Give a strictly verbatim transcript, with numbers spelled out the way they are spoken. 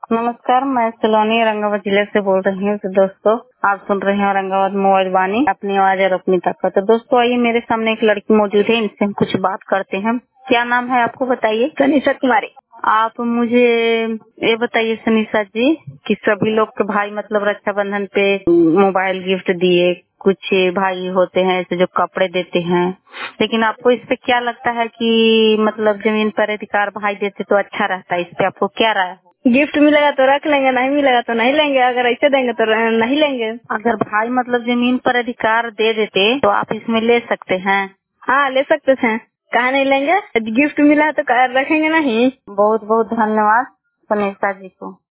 नमस्कार, मैं सलोनी औरंगाबाद जिले से बोल रही हूँ। तो दोस्तों, आप सुन रहे हैं औरंगाबाद मोबाइल वाणी, अपनी आवाज और अपनी ताकत। तो दोस्तों, आइए मेरे सामने एक लड़की मौजूद है, इनसे हम कुछ बात करते हैं। क्या नाम है आपको बताइए? सनीषा कुमारी। आप मुझे ये बताइए सनीषा जी कि सभी लोग के भाई मतलब रक्षाबंधन पे मोबाइल गिफ्ट दिए, कुछ भाई होते हैं ऐसे जो कपड़े देते हैं, लेकिन आपको इस पे क्या लगता है कि मतलब जमीन पर अधिकार भाई देते तो अच्छा रहता है? इस पे आपको क्या राय है? गिफ्ट मिलेगा तो रख लेंगे, नहीं मिलेगा तो नहीं लेंगे। अगर ऐसे देंगे तो नहीं लेंगे। अगर भाई मतलब जमीन पर अधिकार दे देते तो आप इसमें ले सकते हैं? हाँ, ले सकते थे। कहाँ नहीं लेंगे? गिफ्ट मिला है तो रखेंगे नहीं। बहुत बहुत धन्यवाद सनीषा जी को।